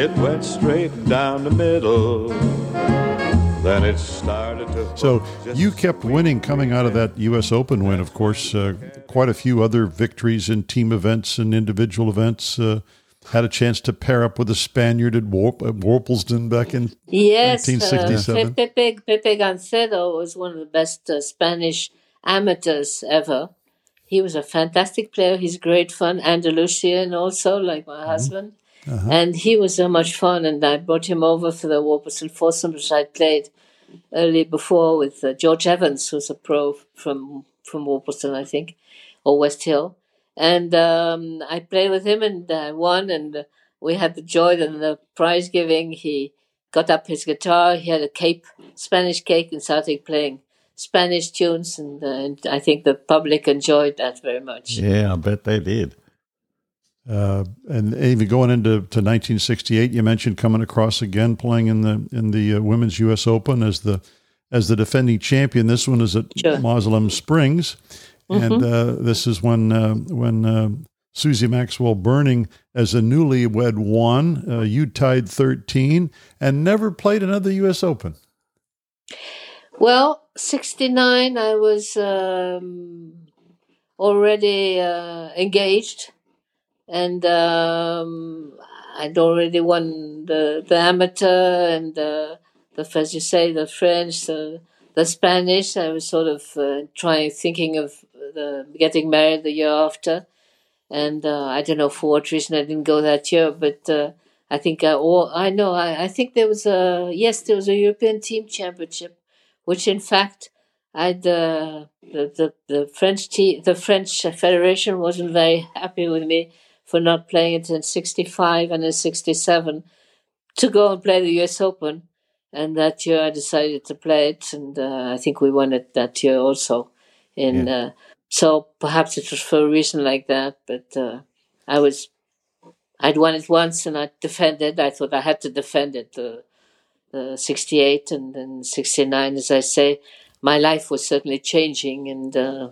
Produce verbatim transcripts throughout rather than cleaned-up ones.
It went straight down the middle. Then it started to... So you kept winning coming out of that U S Open win, of course. Uh, quite a few other victories in team events and individual events. Uh, had a chance to pair up with a Spaniard at, Warp, at Worplesdon back in yes, nineteen sixty-seven. Uh, Pepe, Pepe Gancedo was one of the best uh, Spanish amateurs ever. He was a fantastic player. He's great fun. Andalusian also, like my mm-hmm. husband. Uh-huh. And he was so much fun, and I brought him over for the Worplesdon Foursome, which I played early before with uh, George Evans, who's a pro from from Worplesdon, I think, or West Hill. And um, I played with him, and I won, and uh, we had the joy in the prize giving. He got up his guitar, he had a cape, Spanish cake, and started playing Spanish tunes, and, uh, and I think the public enjoyed that very much. Yeah, I bet they did. Uh, and even going into to nineteen sixty-eight, you mentioned coming across again, playing in the in the uh, Women's U S Open as the as the defending champion. This one is at sure. Moslem Springs, mm-hmm. and uh, this is when uh, when uh, Susie Maxwell Burning, as a newlywed, won. Uh, you tied thirteen and never played another U S Open. Well, sixty-nine, I was um, already uh, engaged. And um, I'd already won the, the amateur and uh, the, as you say, the French, the, the Spanish. I was sort of uh, trying, thinking of the, getting married the year after. And uh, I don't know for what reason I didn't go that year, but uh, I think I, or, I know, I, I think there was a, yes, there was a European Team Championship, which in fact, I'd, uh, the, the, the French te- the French Federation wasn't very happy with me for not playing it in sixty-five and in sixty-seven, to go and play the U S Open. And that year I decided to play it, and uh, I think we won it that year also. In yeah. uh, So perhaps it was for a reason like that, but uh, I was, I'd won it once and I defended. I thought I had to defend it, the uh, uh, sixty-eight and then sixty-nine, as I say. My life was certainly changing, and uh,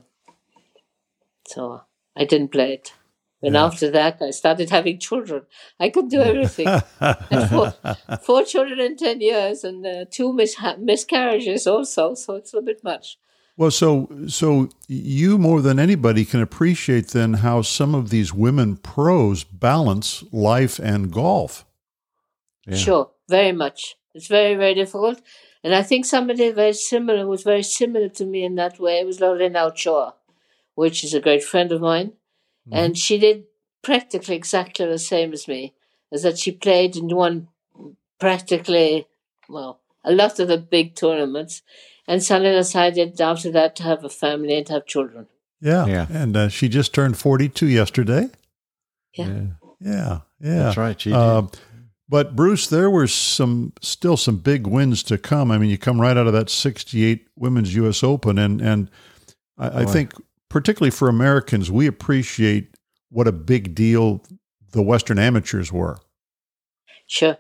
so I didn't play it. And yeah. after that, I started having children. I could do everything. And four, four children in ten years, and uh, two mis- miscarriages also, so it's a bit much. Well, so so you more than anybody can appreciate then how some of these women pros balance life and golf. Yeah. Sure, very much. It's very, very difficult. And I think somebody very similar, was very similar to me in that way, was Lorraine Ochoa, which is a great friend of mine. Mm-hmm. And she did practically exactly the same as me, as that she played and won practically, well, a lot of the big tournaments, and suddenly decided after that to have a family and have children. Yeah, yeah. And uh, she just turned forty-two yesterday. Yeah. Yeah, yeah. yeah. That's right, she did. Uh, but, Bruce, there were some still some big wins to come. I mean, you come right out of that sixty-eight Women's U S Open, and, and I, I think particularly for Americans, we appreciate what a big deal the Western amateurs were. Sure.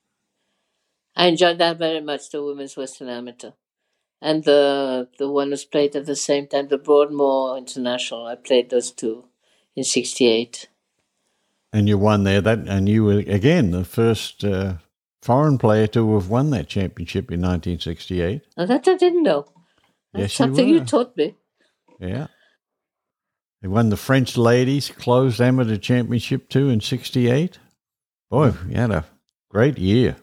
I enjoyed that very much, the Women's Western Amateur. And the the one was played at the same time, the Broadmoor International. I played those two in sixty-eight. And you won there, that, and you were, again, the first uh, foreign player to have won that championship in nineteen sixty-eight. Now that I didn't know. That's yes, something you, you taught me. Yeah. They won the French Ladies Closed Amateur Championship too in sixty-eight. Boy, you had a great year.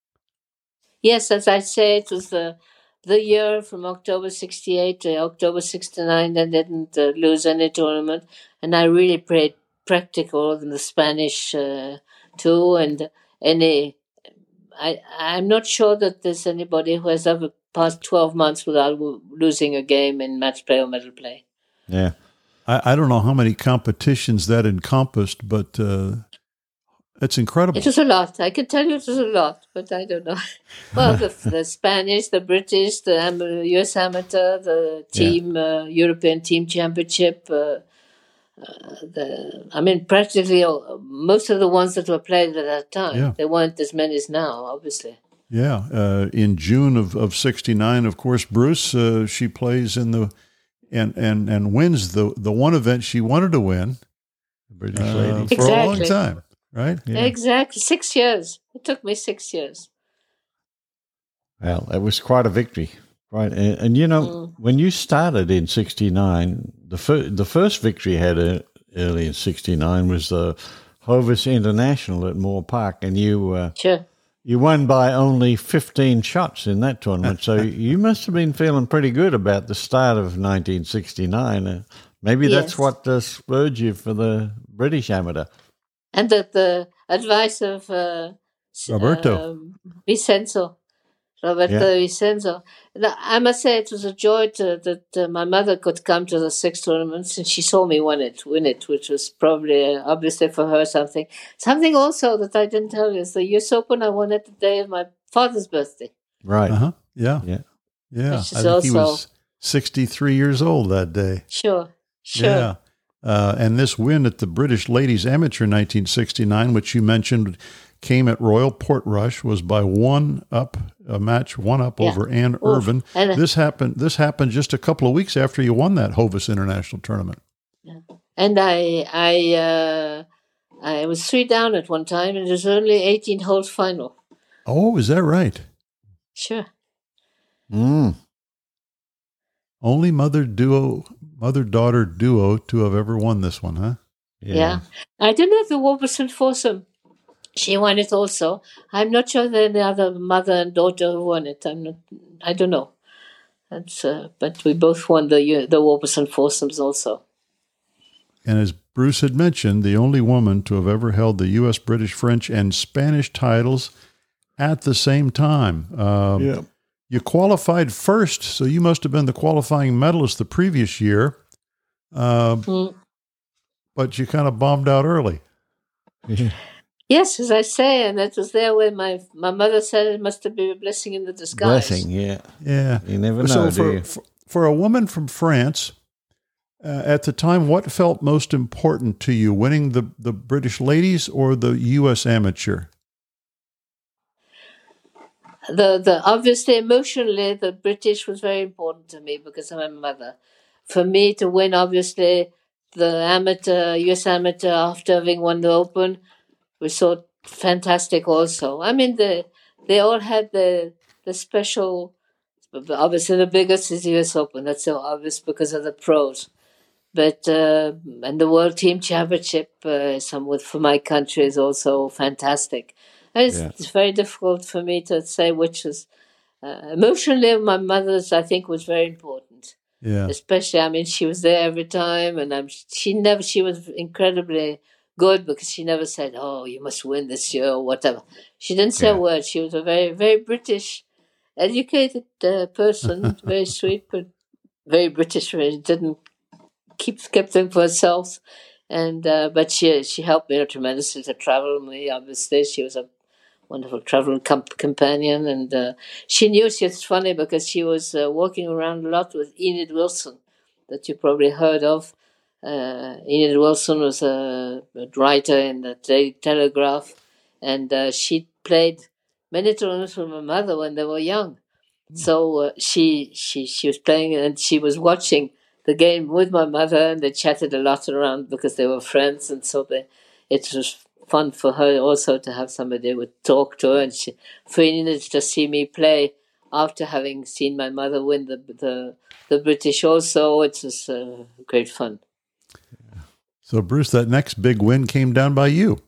Yes, as I say, it was the the year from October sixty-eight to October sixty-nine. I didn't uh, lose any tournament, and I really played practical in the Spanish uh, too. And any, I I'm not sure that there's anybody who has ever passed twelve months without losing a game in match play or medal play. Yeah. I, I don't know how many competitions that encompassed, but uh, it's incredible. It was a lot. I can tell you it was a lot, but I don't know. Well, the, the Spanish, the British, the Am- U S Amateur, the team, yeah. uh, European Team Championship. Uh, uh, the I mean, practically all, most of the ones that were played at that time. Yeah. There weren't as many as now, obviously. Yeah. Uh, in June of, of sixty-nine, of course, Bruce, uh, she plays in the and, and, and wins the, the one event she wanted to win. The British uh, ladies. For exactly. a long time. right? Yeah. Exactly. Six years. It took me six years. Well, it was quite a victory, right? And, and you know, Mm. when you started in sixty-nine, the fir- the first victory you had uh, early in sixty-nine was the Hovis International at Moore Park, and you uh, Sure. you won by only fifteen shots in that tournament. So you must have been feeling pretty good about the start of nineteen sixty-nine. Uh, maybe that's Yes. what uh, spurred you for the British Amateur. And the, the advice of uh, s- Roberto. um, Vicenzo, Roberto Yeah. Vicenzo. Now, I must say it was a joy to, that uh, my mother could come to the six tournaments and she saw me win it, win it, which was probably, uh, obviously for her something. Something also that I didn't tell you is the U S Open I won it the day of my father's birthday. Right. Uh-huh. Yeah. Yeah. Yeah. Which is I think he also- was sixty-three years old that day. Sure, sure. Yeah. Uh, and this win at the British Ladies Amateur nineteen sixty-nine, which you mentioned, came at Royal Portrush, was by one up, a match one up Yeah. over Ann Oof. Irvin. And, uh, This happened. This happened just a couple of weeks after you won that Hovis International tournament. And I, I, uh, I was three down at one time, and it was only eighteen holes final. Oh, is that right? Sure. Mm. Only mother duo, mother daughter duo to have ever won this one, huh? Yeah. I don't know if the Warburton foursome, she won it also. I'm not sure that the other mother and daughter who won it. I'm not. I don't know. That's. Uh, but we both won the the Warburton foursomes also. And as Bruce had mentioned, the only woman to have ever held the U S, British, French, and Spanish titles at the same time. Um, Yeah. You qualified first, so you must have been the qualifying medalist the previous year, uh, Mm. but you kind of bombed out early. Yeah. Yes, as I say, and that was there where my my mother said it must have been a blessing in the disguise. Blessing, yeah. Yeah. You never know, so do for, you? for, for a woman from France, uh, at the time, what felt most important to you, winning the, the British Ladies or the U S Amateur? The the obviously emotionally the British was very important to me because of my mother. For me to win, obviously the amateur U S Amateur after having won the Open was so fantastic. Also, I mean the they all had the the special. Obviously, the biggest is the U S Open. That's so obvious because of the pros. But uh, and the World Team Championship, uh, some with for my country is also fantastic. And it's, Yeah. it's very difficult for me to say which is uh, emotionally. My mother's, I think, was very important. Yeah. Especially, I mean, she was there every time, and I'm she never she was incredibly good because she never said, "Oh, you must win this year" or whatever. She didn't say Yeah. a word. She was a very very British, educated uh, person, very sweet, but very British. Very didn't keep kept them for herself, and uh, but she she helped me tremendously to travel. Me, obviously, she was a wonderful travel comp- companion, and uh, she knew. She was funny because she was uh, walking around a lot with Enid Wilson, that you probably heard of. Uh, Enid Wilson was a, a writer in the Daily Telegraph, and uh, she played many tournaments with my mother when they were young. So uh, she she she was playing, and she was watching the game with my mother, and they chatted a lot around because they were friends, and so they, it was fun for her also to have somebody who would talk to her, and she, for Enid to see me play after having seen my mother win the the, the British also, it was uh, great fun. So, Bruce, that next big win came down by you.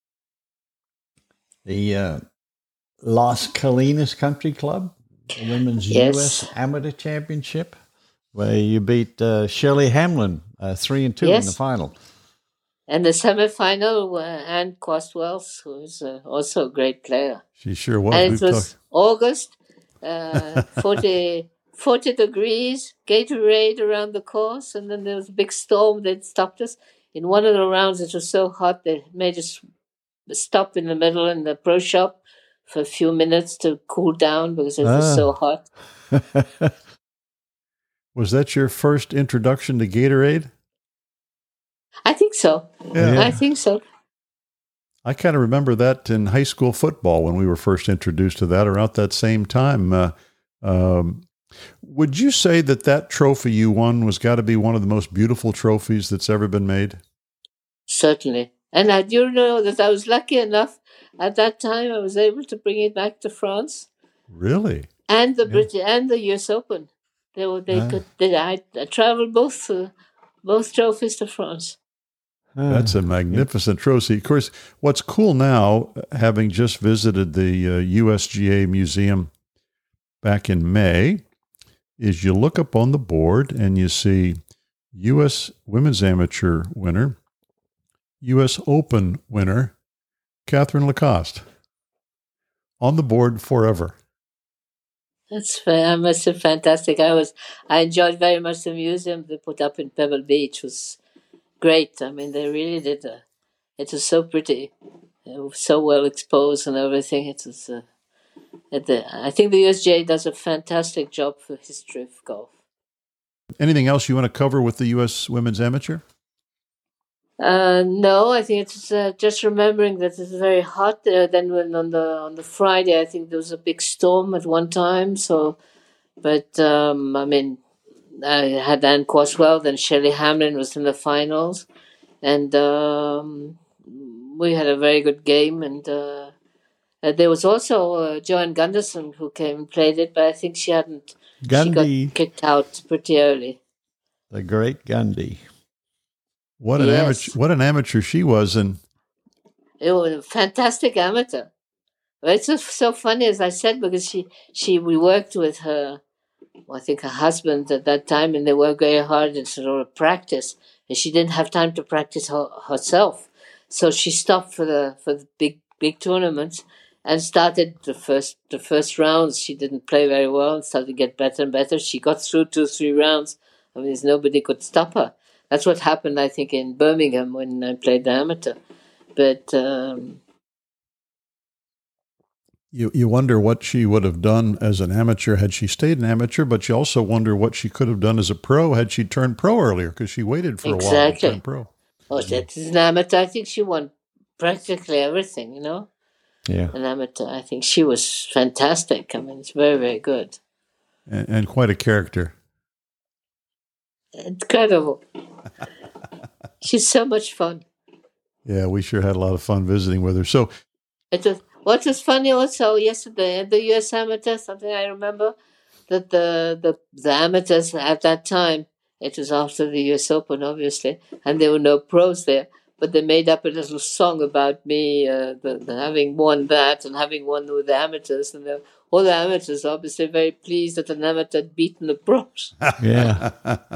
The uh, Las Colinas Country Club, the Women's Yes. U S Amateur Championship, where you beat uh, Shirley Hamlin uh, three and two in Yes. the final. And the semi-final, uh, Anne Costwell, who was uh, also a great player. She sure was. And We've it was talked- August, uh, forty, forty degrees, Gatorade around the course, and then there was a big storm that stopped us. In one of the rounds, it was so hot they made us stop in the middle in the pro shop for a few minutes to cool down because it was Ah. so hot. Was that your first introduction to Gatorade? I think so. Yeah. I think so. I kind of remember that in high school football when we were first introduced to that around that same time. Uh, um, would you say that that trophy you won was got to be one of the most beautiful trophies that's ever been made? Certainly. And I do know that I was lucky enough at that time I was able to bring it back to France Really? and the Yeah. British and the U S Open. They were they Ah. could they, I, I traveled both uh, both trophies to France. That's a magnificent trophy. Of course, what's cool now, having just visited the uh, U S G A Museum back in May, is you look up on the board and you see U S Women's Amateur winner, U S Open winner, Catherine Lacoste, on the board forever. That's fa- I must say fantastic. I was I enjoyed very much the museum they put up in Pebble Beach. It was great. I mean, they really did. A, it was so pretty, it was so well exposed and everything. It was. Uh, it, uh, I think the U S G A does a fantastic job for history of golf. Anything else you want to cover with the U S Women's Amateur? Uh, no, I think it's uh, just remembering that it's very hot. Uh, then when on the on the Friday, I think there was a big storm at one time. So, but um, I mean, I had Anne Coswell. Then Shelley Hamlin was in the finals, and um, we had a very good game. And uh, uh, there was also uh, Joanne Gunderson who came and played it, but I think she hadn't. Gundy, She got kicked out pretty early. the great Gundy. What an Yes. amateur! What an amateur she was, and It was a fantastic amateur. Well, it's just so funny, as I said, because she, she we worked with her, well, I think her husband at that time, and they worked very hard in sort of practice, and she didn't have time to practice her, herself, so she stopped for the for the big big tournaments and started the first the first rounds. She didn't play very well and started to get better and better. She got through two three rounds. I mean, there's nobody could stop her. That's what happened, I think, in Birmingham when I played the amateur. But um, you you wonder what she would have done as an amateur had she stayed an amateur, but you also wonder what she could have done as a pro had she turned pro earlier, because she waited for a while to Exactly. turn pro. oh, that is an amateur. I think she won practically everything, you know, Yeah. an amateur. I think she was fantastic. I mean, it's very, very good. And, and quite a character. Incredible. She's so much fun. Yeah, we sure had a lot of fun visiting with her. So, It was, what was funny also yesterday at the U S Amateur, something I remember, that the, the, the amateurs at that time, it was after the U S Open, obviously, and there were no pros there, but they made up a little song about me uh, the, the having won that and having won with the amateurs. And the, all the amateurs obviously very pleased that an amateur had beaten the pros. Yeah.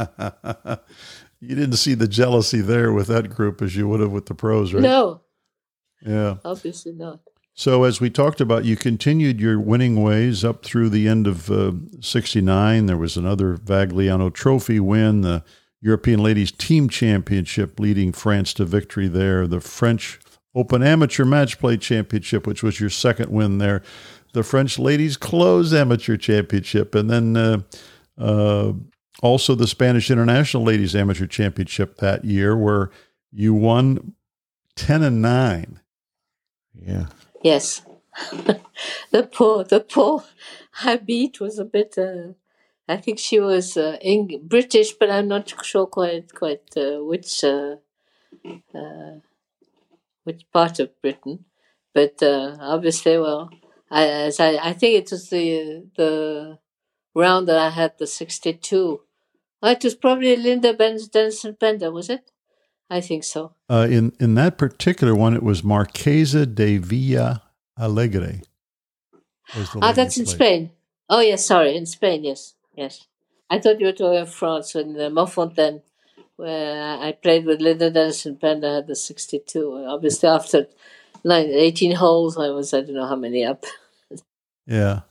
you didn't see the jealousy there with that group as you would have with the pros, right? No, Yeah. obviously not. So as we talked about, you continued your winning ways up through the end of uh, sixty-nine. There was another Vagliano Trophy win, the European Ladies Team Championship leading France to victory there, the French Open Amateur Match Play Championship, which was your second win there, the French Ladies Closed Amateur Championship, and then uh, uh, also the Spanish International Ladies Amateur Championship that year, where you won ten and nine. Yeah. Yes. the poor, the poor Habit was a bit, uh, I think she was uh, Eng- British, but I'm not sure quite quite uh, which uh, uh, which part of Britain. But uh, obviously, well, I, as I, I think it was the the round that I had the sixty-two. Oh, it was probably Linda Ben- Denison Bender, was it? I think so. Uh, in in that particular one, it was Marquesa de Villa Alegre. was the Ah, lady that's in played. Spain. Oh, yes, sorry, in Spain, yes, yes. I thought you were talking of France in uh, Montfontaine, where I played with Linda Denison Bender, had the sixty-two. Obviously, after nine, eighteen holes, I was, I don't know how many up. Yeah.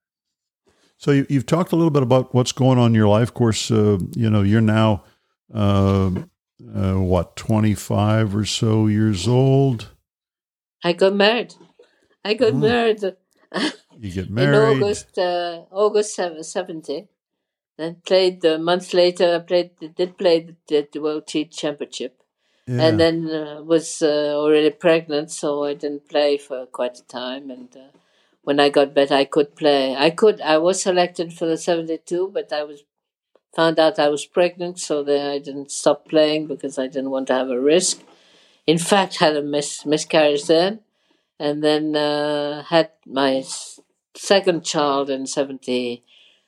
So you, you've talked a little bit about what's going on in your life. Of course, uh, you know, you're now, uh, uh, what, twenty-five or so years old. I got married. I got Oh. married You get in married. August, uh, August seventy. Then played a month later. I played, did play the, the World Tea Championship. Yeah. And then uh, was uh, already pregnant, so I didn't play for quite a time. And uh, when I got better, I could play. I could. I was selected for the seventy-two, but I was found out I was pregnant, so then I didn't stop playing because I didn't want to have a risk. in fact, had a mis- miscarriage then, and then uh, had my s- second child in seventy-three,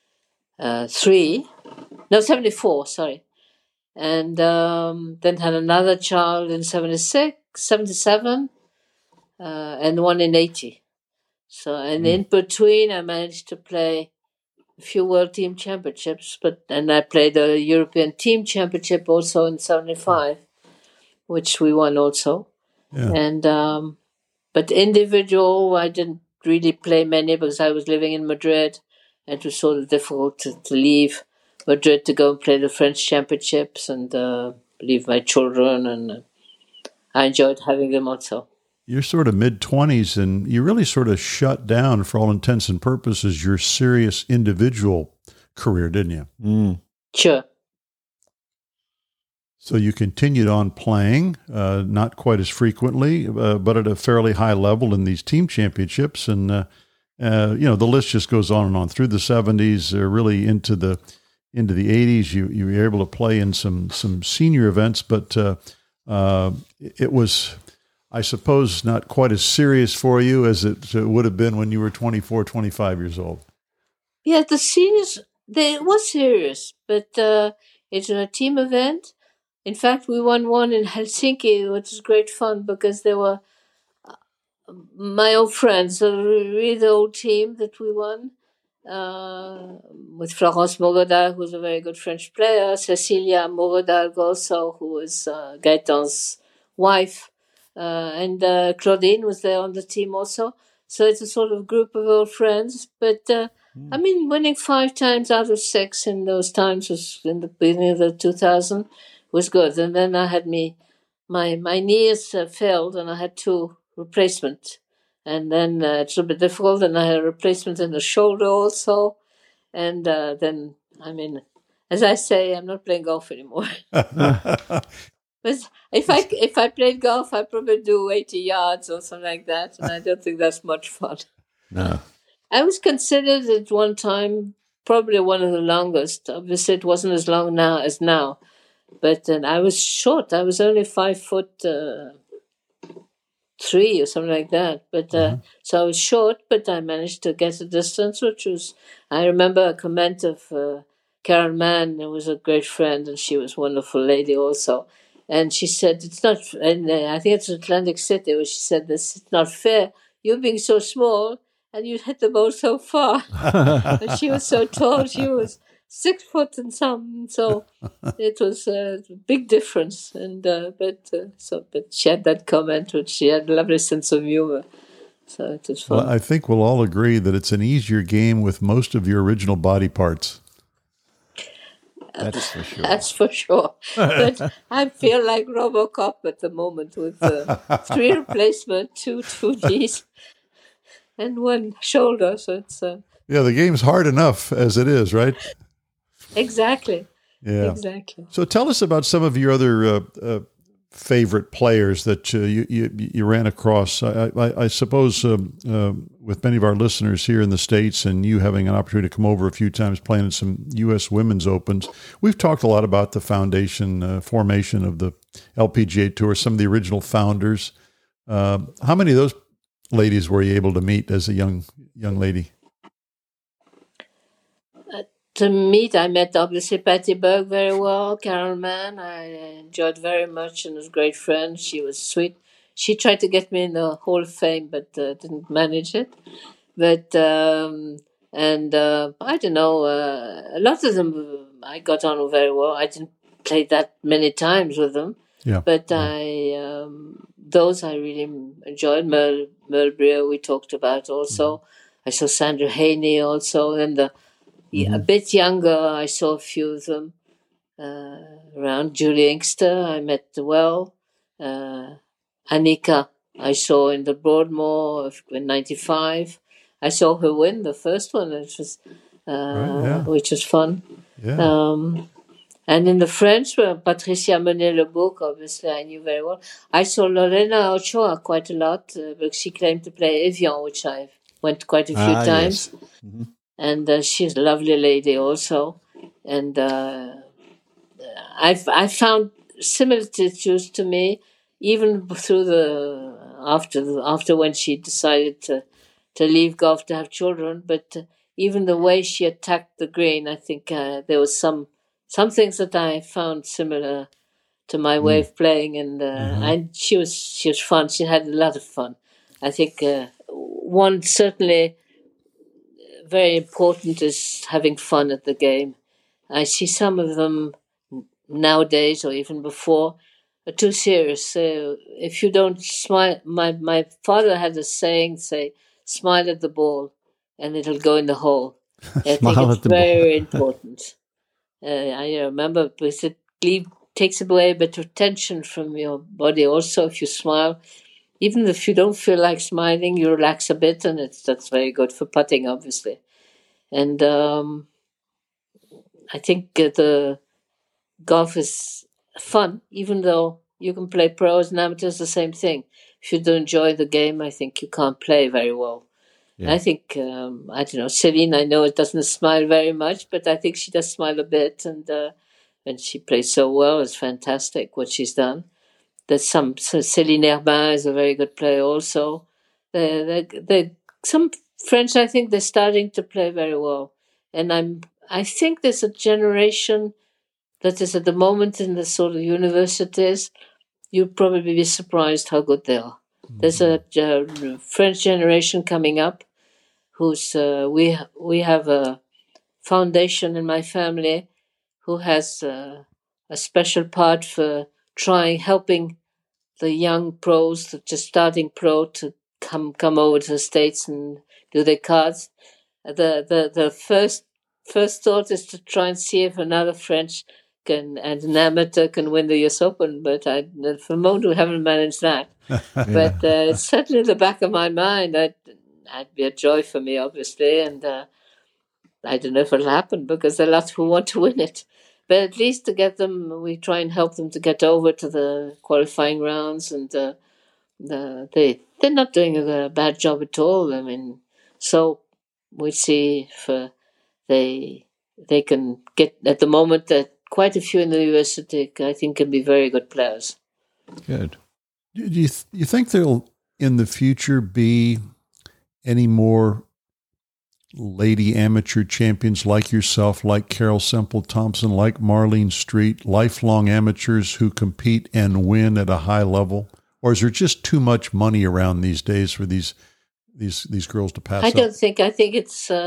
no, seventy-four, sorry, and um, then had another child in seventy-six, seventy-seven, uh, and one in eighty. So, and mm. in between, I managed to play a few World Team Championships, but and I played the European Team Championship also in seventy-five, which we won also. Yeah. And um, but individual, I didn't really play many because I was living in Madrid, and it was sort of difficult to, to leave Madrid to go and play the French Championships and uh, leave my children, and uh, I enjoyed having them also. You're sort of mid-twenties, and you really sort of shut down, for all intents and purposes, your serious individual career, didn't you? Mm. Sure. So you continued on playing, uh, not quite as frequently, uh, but at a fairly high level in these team championships. And, uh, uh, you know, the list just goes on and on. Through the seventies, uh, really into the into the eighties, you, you were able to play in some, some senior events, but uh, uh, it was... I suppose not quite as serious for you as it would have been when you were twenty-four, twenty-five years old. Yeah, the seniors, they, it was serious, but uh, it's a team event. In fact, we won one in Helsinki, which was great fun because they were my old friends, a really the old team that we won, uh, with Florence Mogodal, who's a very good French player, Cecilia Mogodal also, who was uh, Gaëtan's wife. Uh, and uh, Claudine was there on the team also. So it's a sort of group of old friends. But, uh, mm. I mean, winning five times out of six in those times was in the beginning of the two thousand was good. And then I had me, my, my knees uh, failed and I had two replacements. And then uh, it's a bit difficult. And I had a replacement in the shoulder also. And uh, then, I mean, as I say, I'm not playing golf anymore. But if I if I played golf, I'd probably do eighty yards or something like that, and I don't think that's much fun. No. I was considered at one time probably one of the longest. Obviously, it wasn't as long now as now, but then I was short. I was only five foot uh, three or something like that. But uh, mm-hmm. so I was short, but I managed to get a distance, which was. I remember a comment of uh, Karen Mann, who was a great friend, and she was a wonderful lady also. And she said, it's not, and I think it's Atlantic City, where she said this, it's not fair. You being so small, and you hit the ball so far. And she was so tall, she was six foot and some, so it was a big difference. And uh, but uh, so, but she had that comment, which she had a lovely sense of humor. So it was fun. Well, I think we'll all agree that it's an easier game with most of your original body parts. That's for sure. That's for sure. But I feel like RoboCop at the moment with uh, three replacements, two two knees, and one shoulder. So it's uh, yeah, the game's hard enough as it is, right? Exactly. Yeah, exactly. So tell us about some of your other uh, uh, favorite players that uh, you, you you ran across. I, I, I suppose um, uh, with many of our listeners here in the States and you having an opportunity to come over a few times playing in some U S Women's Opens, we've talked a lot about the foundation uh, formation of the L P G A Tour, some of the original founders. Uh, how many of those ladies were you able to meet as a young young lady? To meet, I met obviously Patty Berg very well, Carol Mann, I enjoyed very much and was a great friend. She was sweet. She tried to get me in the Hall of Fame, but uh, didn't manage it. But, um, and uh, I don't know, uh, a lot of them I got on very well. I didn't play that many times with them. Yeah. But yeah. I, um, those I really enjoyed. Merle, Merle Brier we talked about also. Mm-hmm. I saw Sandra Haney also, and the Yeah, a bit younger, I saw a few of them uh, around. Julie Inkster, I met well. Uh, Annika, I saw in the Broadmoor in ninety-five. I saw her win the first one, which was, uh, right, yeah. which was fun. Yeah. Um, and in the French, well, Patricia Menet-Lebourg, obviously, I knew very well. I saw Lorena Ochoa quite a lot uh, because she claimed to play Evian, which I went quite a few ah, times. Yes. Mm-hmm. And uh, she's a lovely lady also. And uh, I've I found similitudes to me even through the after the, after when she decided to to leave golf to have children, but uh, even the way she attacked the green, I think uh, there was some some things that I found similar to my way of playing, and uh, Mm-hmm. and she was she was fun. She had a lot of fun. I think uh, one certainly very important is having fun at the game. I see some of them nowadays, or even before, are too serious. So if you don't smile, my my father had a saying, say, "Smile at the ball, and it'll go in the hole." I think Smile it's at the ball. very important. Uh, I remember because it leave, takes away a bit of tension from your body. Also, if you smile, even if you don't feel like smiling, you relax a bit, and it's that's very good for putting, obviously. And um, I think uh, the golf is fun, even though you can play pros and amateurs the same thing. If you don't enjoy the game, I think you can't play very well. Yeah. I think, um, I don't know, Celine, I know it doesn't smile very much, but I think she does smile a bit. And uh, and she plays so well, it's fantastic what she's done. There's some, so Céline Herbin is a very good player also. They, they, they, some French, I think they're starting to play very well. And I'm, I think there's a generation that is at the moment in the sort of universities, you'd probably be surprised how good they are. Mm-hmm. There's a uh, French generation coming up who's, uh, we, we have a foundation in my family who has uh, a special part for trying, helping the young pros, the just starting pro, to come come over to the States and do their cards. The the the first first thought is to try and see if another French can and an amateur can win the U S Open, but I, for the moment we haven't managed that. Yeah. But uh, it's certainly in the back of my mind. That that'd be a joy for me, obviously, and uh, I don't know if it'll happen because there are lots who want to win it. But at least to get them, we try and help them to get over to the qualifying rounds, and uh, the, they they're not doing a bad job at all. I mean, so we see if uh, they they can get at the moment that quite a few in the university, I think, can be very good players. Good. Do you th- you think there'll in the future be any more lady amateur champions like yourself, like Carol Semple Thompson, like Marlene Street, lifelong amateurs who compete and win at a high level? Or is there just too much money around these days for these these these girls to pass I up? don't think. I think it's uh,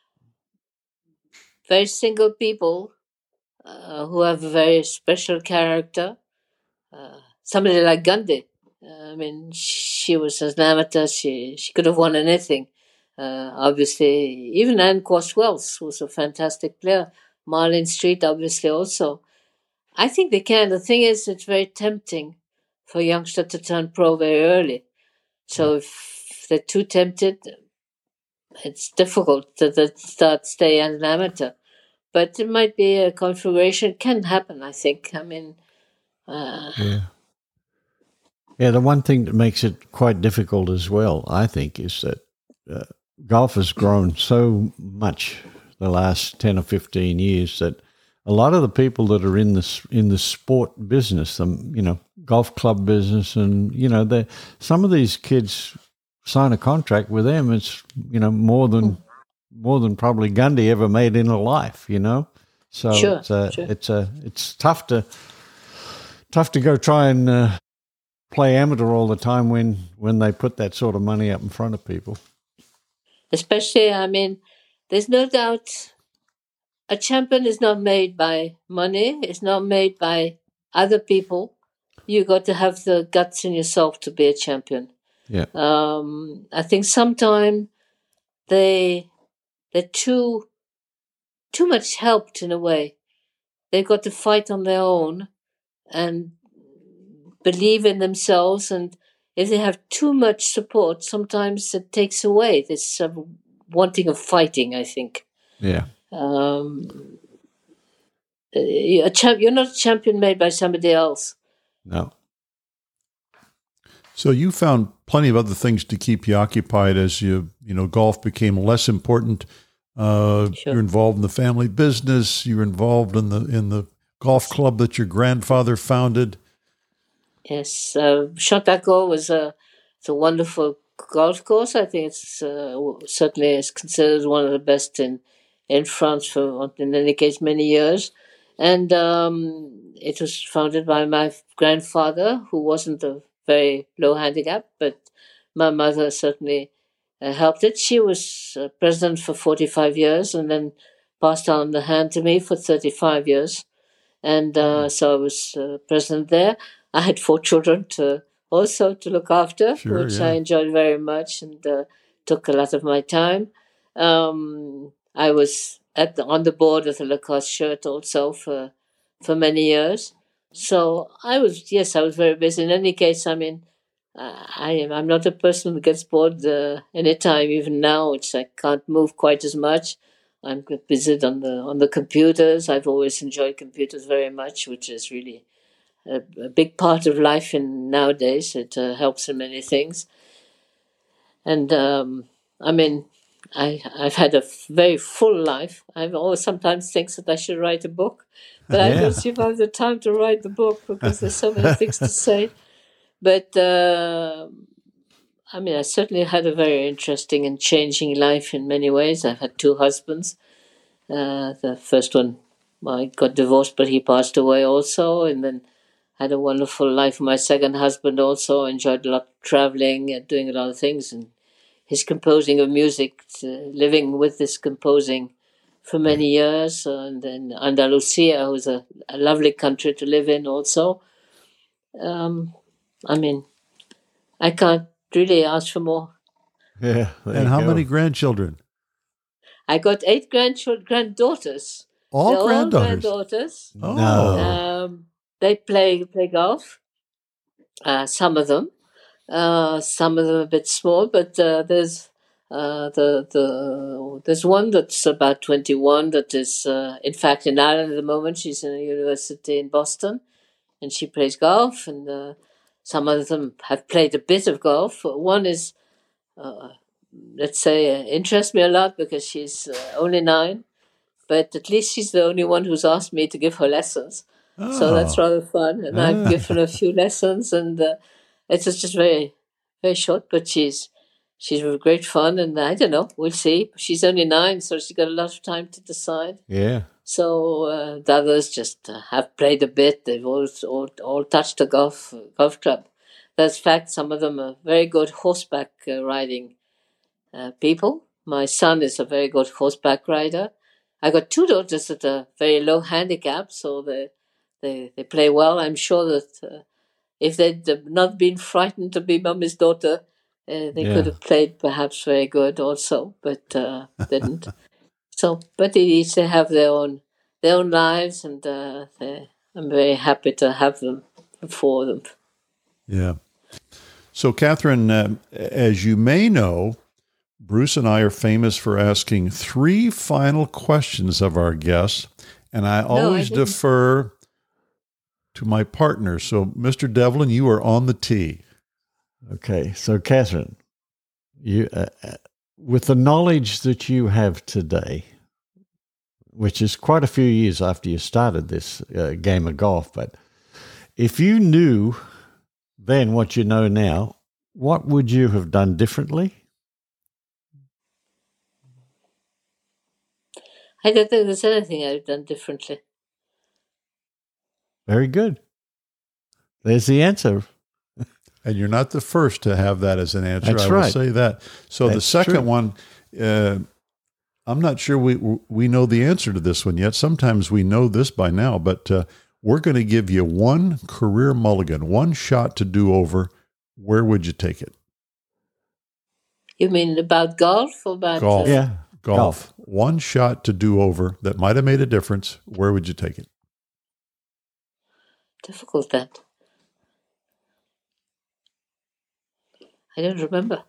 very single people uh, who have a very special character. Uh, somebody like Gandhi. Uh, I mean, she was an amateur. She, she could have won anything. Uh, obviously, even Anne Cross-Wells was a fantastic player. Marlene Street, obviously, also. I think they can. The thing is, it's very tempting for a youngster to turn pro very early. So if they're too tempted, it's difficult to, to start stay as an amateur. But it might be a configuration. It can happen, I think. I mean... Uh, yeah. Yeah, the one thing that makes it quite difficult as well, I think, is that uh, golf has grown so much the last ten or fifteen years that a lot of the people that are in this in the sport business, the you know golf club business, and you know the some of these kids sign a contract with them. It's you know more than more than probably Gundy ever made in a life. You know, so sure, it's a, sure. it's a it's tough to tough to go try and uh, play amateur all the time when when they put that sort of money up in front of people. Especially, I mean, there's no doubt a champion is not made by money. It's not made by other people. You got to have the guts in yourself to be a champion. Yeah. Um, I think sometimes they they're too too much helped in a way. They've got to fight on their own and believe in themselves, and if they have too much support, sometimes it takes away this uh, wanting of fighting, I think. Yeah. Um, a champ- you're not a champion made by somebody else. No. So you found plenty of other things to keep you occupied as you, you know, golf became less important. Uh, Sure. You're involved in the family business. You're involved in the in the golf club that your grandfather founded. Yes, uh, Chantaco was a it's a wonderful golf course. I think it's uh, w- certainly is considered one of the best in in France for in any case many years, and um, it was founded by my grandfather, who wasn't a very low handicap, but my mother certainly uh, helped it. She was uh, president for forty five years, and then passed on the hand to me for thirty five years, and uh, so I was uh, present there. I had four children to also to look after, Sure, which yeah. I enjoyed very much and uh, took a lot of my time. Um, I was at the, on the board of the Lacoste shirt also for for many years. So I was yes, I was very busy. In any case, I mean, uh, I am I'm not a person who gets bored uh, anytime. Even now, which I can't move quite as much. I'm busy on the on the computers. I've always enjoyed computers very much, which is really a, a big part of life in nowadays. It uh, helps in many things. And um, I mean, I I've had a f- very full life. I've always sometimes thinks that I should write a book, but I Yeah. don't see if I have the time to write the book because there's so many things to say. But uh, I mean, I certainly had a very interesting and changing life in many ways. I've had two husbands. Uh, the first one, I got divorced, but he passed away also, and then had a wonderful life. My second husband also enjoyed a lot of traveling and doing a lot of things, and his composing of music, uh, living with this composing for many years, and then Andalusia was a, a lovely country to live in also. Um, I mean, I can't really ask for more. Yeah. there And you how go. many grandchildren? I got eight grandchildren, granddaughters. All They're all granddaughters. granddaughters. Oh. No. Um, they play play golf. Uh, some of them, uh, some of them a bit small, but uh, there's uh, the the there's one that's about twenty one that is uh, in fact in Ireland at the moment. She's in a university in Boston, and she plays golf. And uh, some of them have played a bit of golf. One is, uh, let's say, uh, interests me a lot because she's uh, only nine, but at least she's the only one who's asked me to give her lessons. So that's Oh. rather fun, and I've Ah. given her a few lessons, and uh, it's just just very, very short. But she's she's great fun, and I don't know, we'll see. She's only nine, so she's got a lot of time to decide. Yeah. So uh, the others just uh, have played a bit. They've all all, all touched a golf golf club. There's fact some of them are very good horseback uh, riding uh, people. My son is a very good horseback rider. I got two daughters that are very low handicap, so they they, they play well. I'm sure that uh, if they'd uh, not been frightened to be mummy's daughter, uh, they Yeah. could have played perhaps very good also, but uh, didn't. So, but each they have their own their own lives, and uh, they, I'm very happy to have them for them. Yeah. So, Catherine, uh, as you may know, Bruce and I are famous for asking three final questions of our guests, and I always didn't. defer to my partner. So, Mister Devlin, you are on the tee. Okay. So, Catherine, you uh, uh, with the knowledge that you have today, which is quite a few years after you started this uh, game of golf, but if you knew then what you know now, what would you have done differently? I don't think there's anything I've done differently. Very good. There's the answer. And you're not the first to have that as an answer. That's I will right. say that. So, the That's second true. one, uh, I'm not sure we we know the answer to this one yet. Sometimes we know this by now, but uh, we're going to give you one career mulligan, one shot to do over. Where would you take it? You mean about golf or about Golf. Uh, Yeah. Golf. Golf. One shot to do over that might have made a difference. Where would you take it? difficult that. I don't remember.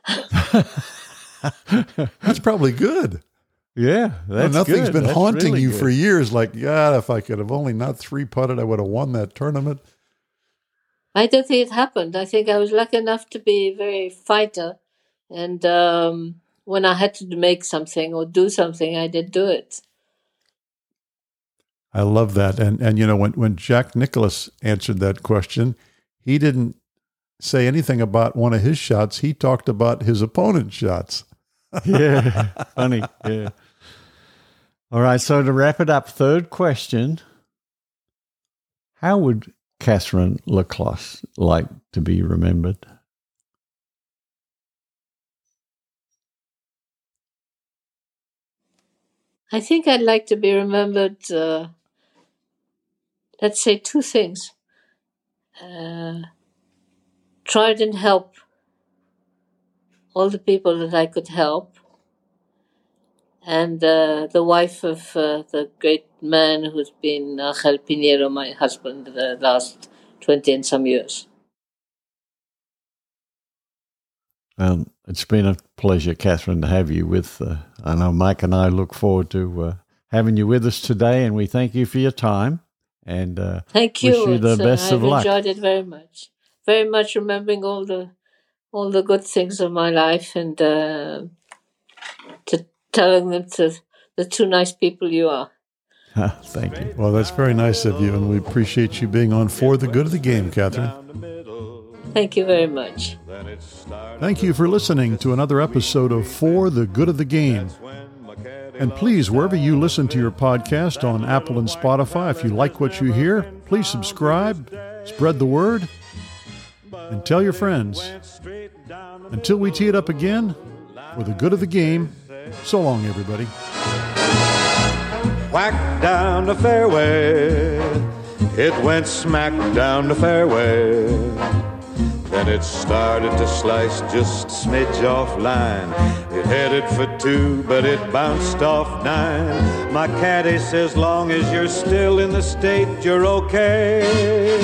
That's probably good. Yeah, Well, that's nothing's good. been That's haunting really you good. for years. Like, God, if I could have only not three putted, I would have won that tournament. I don't think it happened. I think I was lucky enough to be a very fighter, and um, when I had to make something or do something, I did do it. I love that. And and you know, when when Jack Nicklaus answered that question, he didn't say anything about one of his shots. He talked about his opponent's shots. Yeah, funny. Yeah. All right. So to wrap it up, third question: how would Catherine Laclosse like to be remembered? I think I'd like to be remembered, uh, let's say, two things. Uh, tried and help all the people that I could help. And uh, the wife of uh, the great man who's been Angel Pinheiro, my husband, the last twenty and some years. Um, it's been a pleasure, Catherine, to have you with. Uh, I know Mike and I look forward to uh, having you with us today, and we thank you for your time. And uh, thank you. Wish you the it's, best uh, of I've luck. enjoyed it very much. Very much remembering all the all the good things of my life and uh, to telling them to the two nice people you are. Thank you. Well, that's very nice of you, and we appreciate you being on For the Good of the Game, Catherine. Thank you very much. Thank you for listening to another episode of For the Good of the Game. And please, wherever you listen to your podcast on Apple and Spotify, if you like what you hear, please subscribe, spread the word, and tell your friends. Until we tee it up again, for the good of the game, so long, everybody. Whack down the fairway, it went smack down the fairway. Then it started to slice just a smidge off line. It headed for two, but it bounced off nine. My caddy says, long as you're still in the state, you're okay.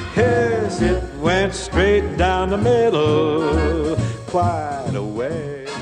Yes, it went straight down the middle, quite a way.